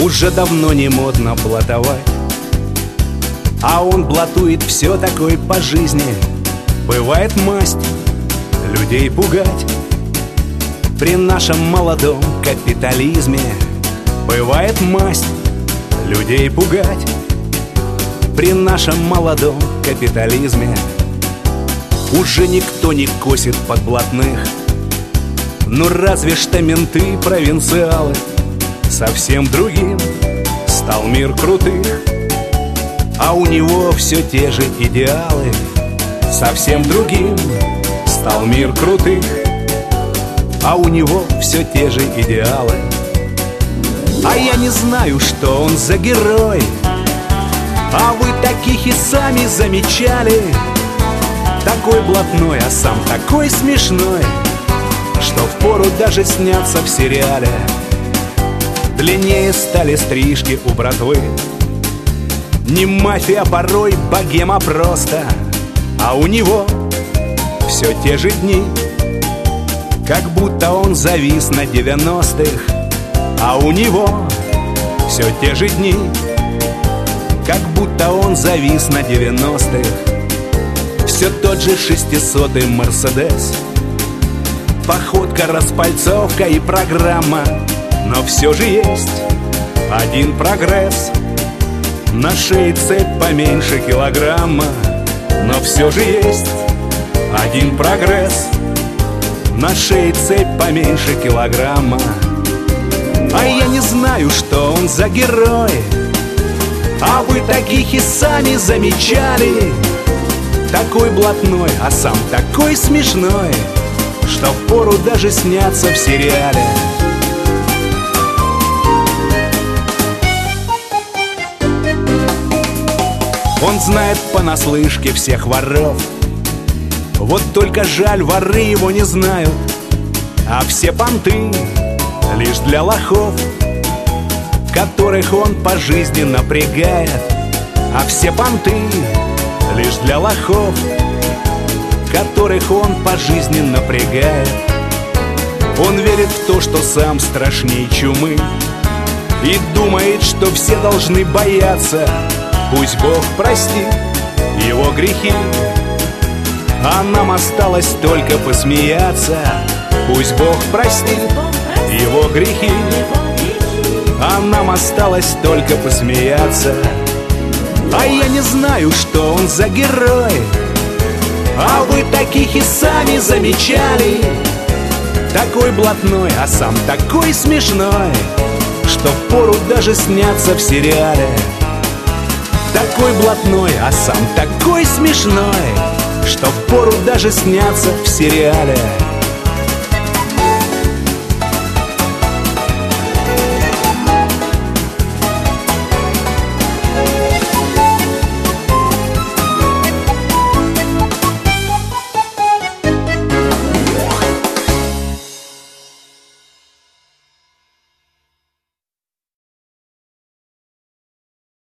Уже давно не модно блатовать, а он блатует все такой по жизни. Бывает масть людей пугать при нашем молодом капитализме. Бывает масть людей пугать при нашем молодом капитализме. Уже никто не косит под блатных, ну разве что менты провинциалы. Совсем другим стал мир крутых, а у него все те же идеалы. Совсем другим стал мир крутых, а у него все те же идеалы. А я не знаю, что он за герой, а вы таких и сами замечали. Такой блатной, а сам такой смешной, что впору даже сняться в сериале. Длиннее стали стрижки у братвы. Не мафия порой, богема просто, а у него все те же дни, как будто он завис на 90-х. А у него все те же дни, как будто он завис на 90-х. Все тот же 600-й Мерседес, походка, распальцовка и программа. Но все же есть один прогресс: на шее цепь поменьше килограмма. Но все же есть один прогресс: на шее цепь поменьше килограмма. А я не знаю, что он за герой, а вы таких и сами замечали. Такой блатной, а сам такой смешной, что впору даже сняться в сериале. Он знает понаслышке всех воров, вот только жаль, воры его не знают. А все понты лишь для лохов, которых он по жизни напрягает. А все понты лишь для лохов, которых он по жизни напрягает. Он верит в то, что сам страшней чумы, и думает, что все должны бояться. Пусть Бог простит его грехи, а нам осталось только посмеяться. Пусть Бог простит его грехи, а нам осталось только посмеяться. А я не знаю, что он за герой, а вы таких и сами замечали. Такой блатной, а сам такой смешной, что впору даже сняться в сериале. Такой блатной, а сам такой смешной, что впору даже сняться в сериале.